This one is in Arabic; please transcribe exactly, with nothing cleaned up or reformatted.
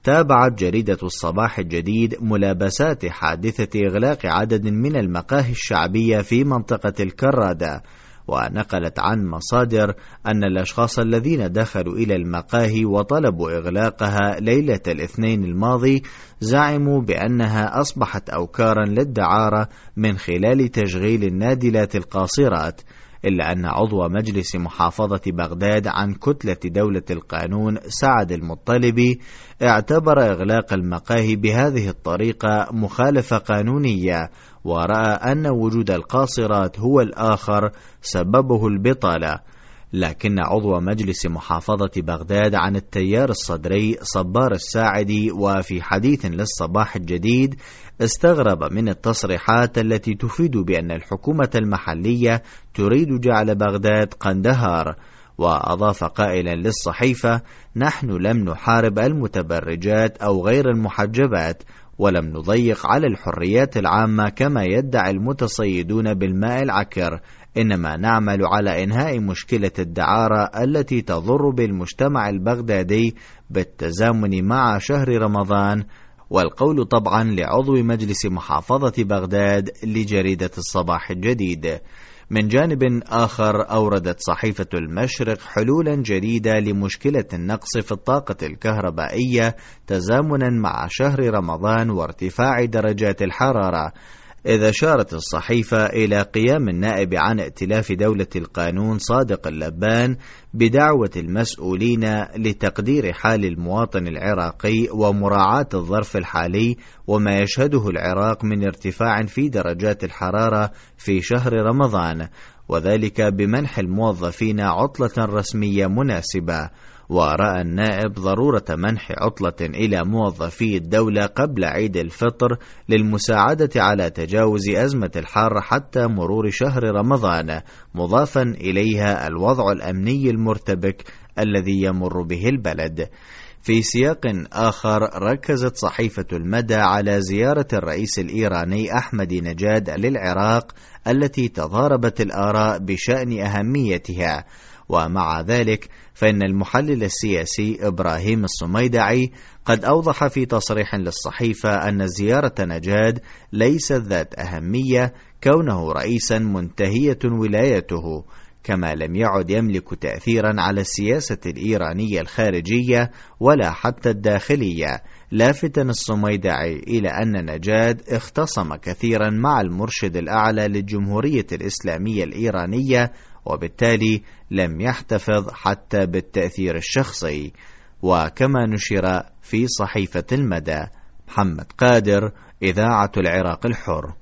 تابعت جريدة الصباح الجديد ملابسات حادثة إغلاق عدد من المقاهي الشعبية في منطقة الكرادة، ونقلت عن مصادر أن الأشخاص الذين دخلوا إلى المقاهي وطلبوا إغلاقها ليلة الاثنين الماضي زعموا بأنها أصبحت أوكارا للدعارة من خلال تشغيل النادلات القاصرات، إلا أن عضو مجلس محافظة بغداد عن كتلة دولة القانون سعد المطلبي اعتبر إغلاق المقاهي بهذه الطريقة مخالفة قانونية، ورأى أن وجود القاصرات هو الآخر سببه البطالة. لكن عضو مجلس محافظة بغداد عن التيار الصدري صبار الساعدي وفي حديث للصباح الجديد استغرب من التصريحات التي تفيد بأن الحكومة المحلية تريد جعل بغداد قندهار، وأضاف قائلا للصحيفة: نحن لم نحارب المتبرجات أو غير المحجبات، ولم نضيق على الحريات العامة كما يدعي المتصيدون بالماء العكر، إنما نعمل على إنهاء مشكلة الدعارة التي تضر بالمجتمع البغدادي بالتزامن مع شهر رمضان. والقول طبعا لعضو مجلس محافظة بغداد لجريدة الصباح الجديد. من جانب آخر أوردت صحيفة المشرق حلولا جديدة لمشكلة النقص في الطاقة الكهربائية تزامنا مع شهر رمضان وارتفاع درجات الحرارة، إذا أشارت الصحيفة إلى قيام النائب عن ائتلاف دولة القانون صادق اللبان بدعوة المسؤولين لتقدير حال المواطن العراقي ومراعاة الظرف الحالي وما يشهده العراق من ارتفاع في درجات الحرارة في شهر رمضان، وذلك بمنح الموظفين عطلة رسمية مناسبة. ورأى النائب ضرورة منح عطلة إلى موظفي الدولة قبل عيد الفطر للمساعدة على تجاوز أزمة الحر حتى مرور شهر رمضان، مضافا إليها الوضع الأمني المرتبك الذي يمر به البلد. في سياق آخر ركزت صحيفة المدى على زيارة الرئيس الإيراني أحمد نجاد للعراق التي تضاربت الآراء بشأن أهميتها، ومع ذلك فإن المحلل السياسي إبراهيم الصميدعي قد أوضح في تصريح للصحيفة أن زيارة نجاد ليست ذات أهمية كونه رئيسا منتهية ولايته، كما لم يعد يملك تأثيرا على السياسة الإيرانية الخارجية ولا حتى الداخلية، لافتا الصميدعي إلى أن نجاد اختصم كثيرا مع المرشد الأعلى للجمهورية الإسلامية الإيرانية، وبالتالي لم يحتفظ حتى بالتأثير الشخصي. وكما نشر في صحيفة المدى. محمد قادر، إذاعة العراق الحر.